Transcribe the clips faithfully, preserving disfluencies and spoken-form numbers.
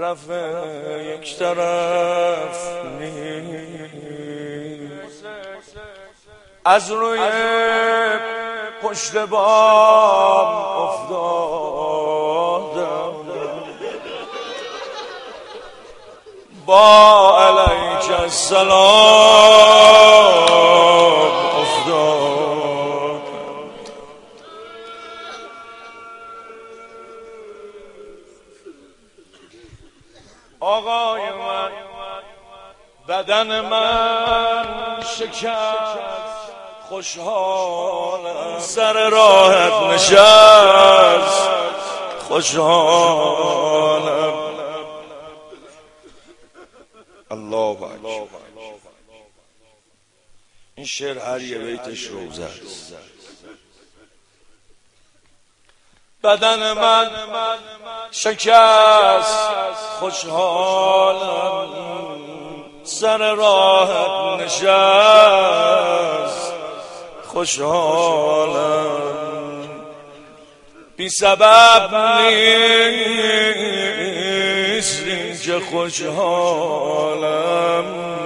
طرف یک طرف نیست، از روی پشت بام افتادم با علیک السلام افتادم. آقای من بدن من شکست، خوشحالم سر راحت نشست، خوشحالم. الله اکبر. این شعر هر یه بیتش روزه است. بدن من شکست، خوشحالم سر راحت نشست، خوشحالم. بی سبب نیست این که خوشحالم.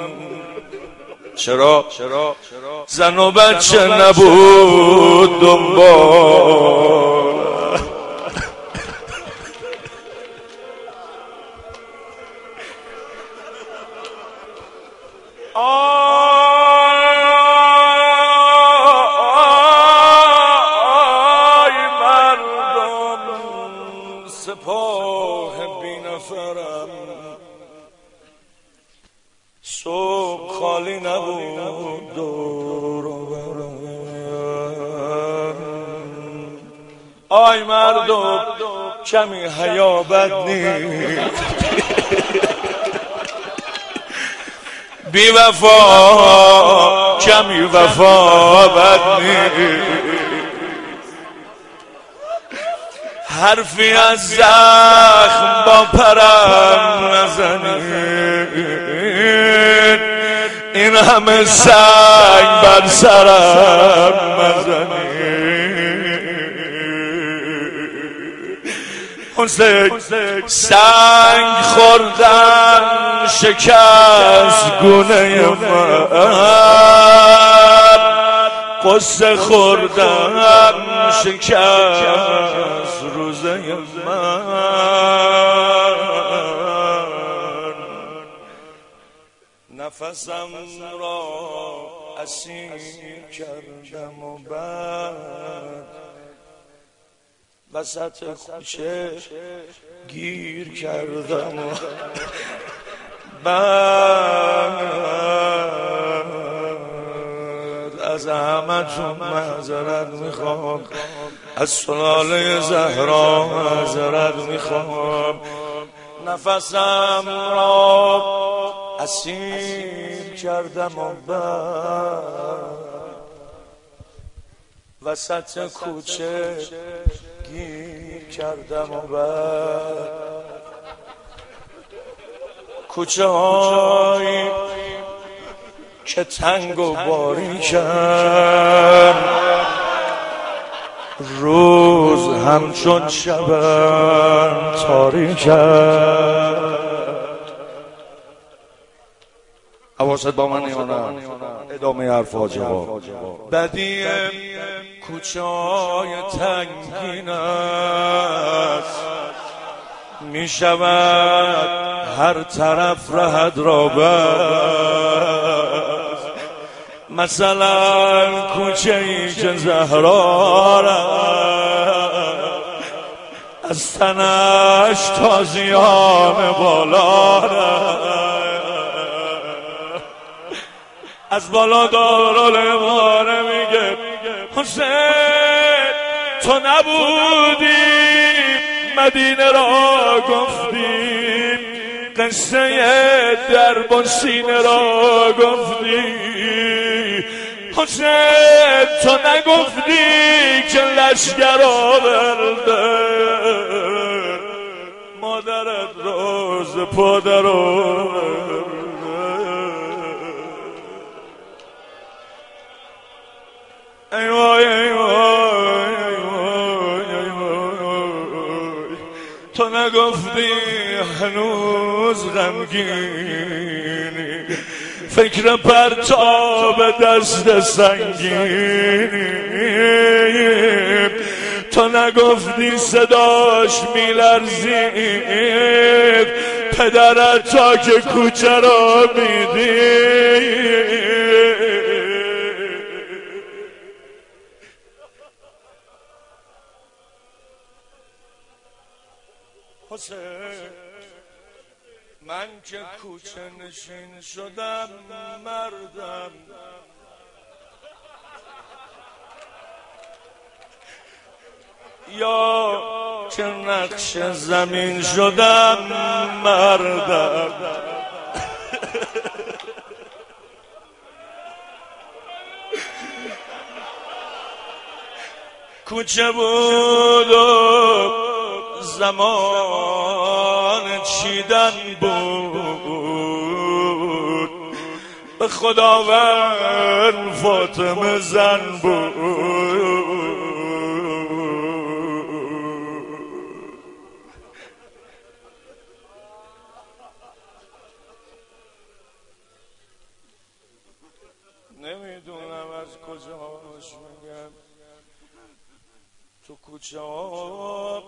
چرا؟ زن و بچه نبود دنبال. آی مردم سپاه بی نفرم، صبح خالی نبود دور و برم. آی مردم کمی حیا بد نیست، بی وفا کمی وفا بد نیست. حرفی از زخم با پرم نزنید، این همه سنگ بر سرم نزنید. حسین سنگ خوردن شکست گونه من، قصه خوردن شکست روزه من. نفسم را اسیر کردم و بعد وسط کوچه گیر کردم و بعد از همتون معذرت میخوام، از سلاله زهرا معذرت میخوام. نفسم را اسیر کردم و بعد وسط کوچه گیر کردم و بعد کوچه هایی که تنگ و باریکن، روز همچون شبم تاریکن. حواست با من یا نه؟ ادامه حرفا جواب. بدی کوچه های تنگین است، می شود هر طرف رهد را بست. مثلا کوچه ای که زهرا از تنش تازیان بالا از بالا دارالمانه میگه حسین تو نبودی مدینه را گفتی، قصه درب و سینه را گفتی. حسین تو نگفتی که لشگر آورده مادرت روز پادر آورده. ای وای ای وای ای وای ای وای تو نگفتی هنوز هنوز غمگینی، فکر پرتاب دست سنگینی، تو نگفتی صداش میلرزید، پدرت تا که کوچه را میدید. حسین من که کوچه نشین شدم مردم، یا که نقش زمین شدم مردم. کوچه بود و زمان چیدن بود، به خداوند فاطمه زن بود. نمیدونم از کجاش میگم، تو کوچه ها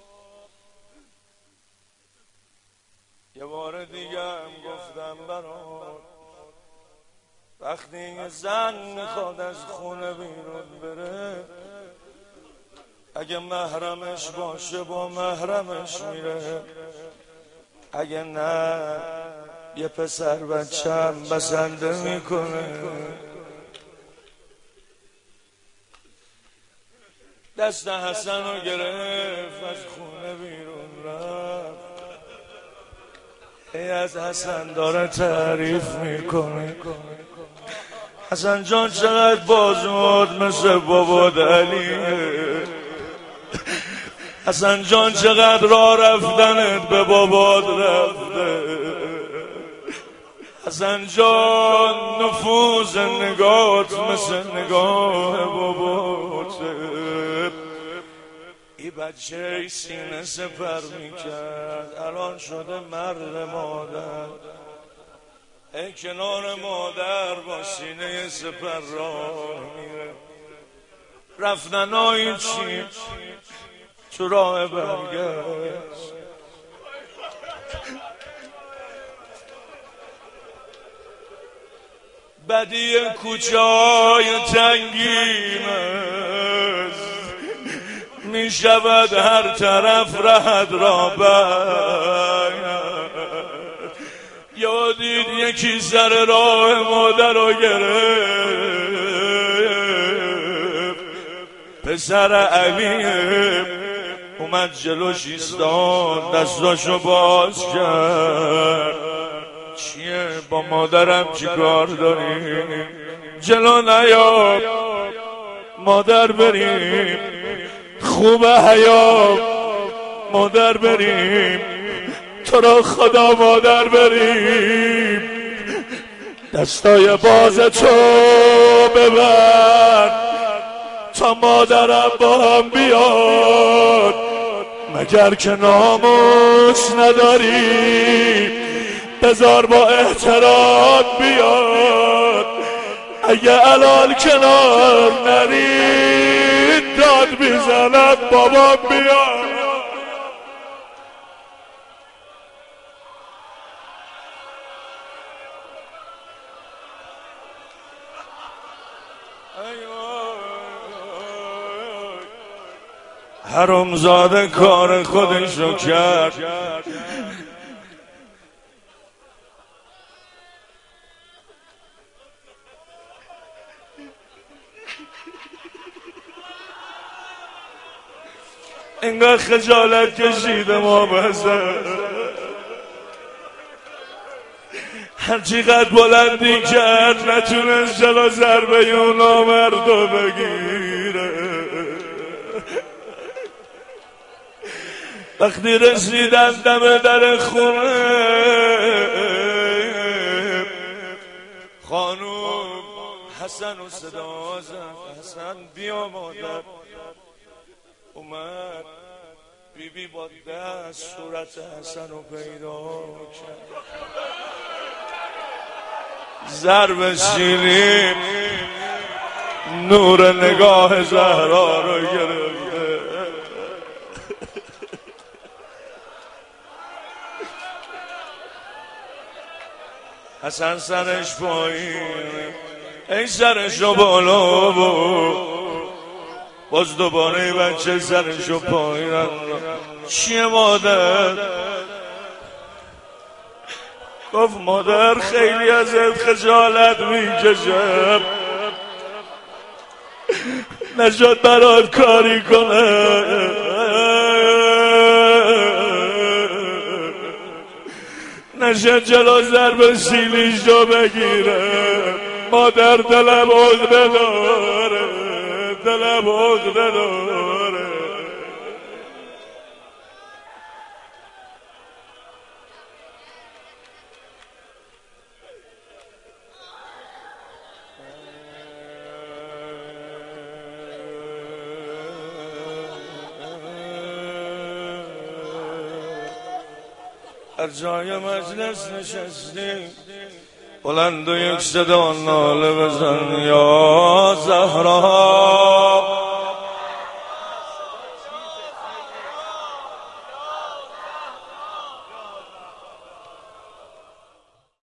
یه بار دیگه هم گفتم برات، وقتی یه زن میخواد از خونه بیرون بره، اگه محرمش باشه با محرمش میره، اگه نه یه پسر بچه هم بسنده میکنه. دست حسن رو گرفت از خونه بیرون رفت، ای از حسن داره تعریف میکنه. حسن جان چقدر بازمود مثل بابا علیه، حسن جان چقدر راه رفتنت به بابات رفته، حسن جان نفوذ نگات مثل نگاه باباته. ای بچه سینه سپر میکرد الان شده مرد مادر، ای کنار مادر با سینه سپر راه میره. رفتنای چی تو راه برگشت، بدی کوچه های تنگین است، می شود هر طرف رهد را باید. یادید یکی سر راه مادر رو گرفت، پسر علی اومد جلوش ایستاد، دستاشو باز کرد. چیه با مادرم چی کار داری؟ جلو نیا مادر بریم، خوبه حیا مادر بریم، تو را خدا مادر بریم. دستای باز تو ببر تا مادرم با هم بیاد، مگر که ناموس نداری بذار با احترام بیاد. اگه الان کنار نرید داد بیزند بابا بیاد. حرامزاده کار خودش رو کرد، انگار خجالت کشیده ما بزن، هرچی قد بلندی کرد نتونست جلو ضربه اون نامردو بگیره. وقتی رسیدن دم در خونه، خانوم حسن و صدا زد، حسن بیا مادر. اومد بی بی با دست صورت حسن رو پیدا کرد، ضرب سیلی نور نگاه زهرا رو گرفته. حسن سرش پایین، این سرش رو بالا بود، باز دوباره بچه سرش رو پایین. چیه مادر؟ گفت مادر خیلی ازت خجالت میکشم، نشد برات کاری کنه، نشد جلو ضرب سیلیش رو بگیره. مادر دلم عقده داره، دلم عقده داره. هر جای مجلس نشستیم بلند و یک صدا ناله بزن یا زهرا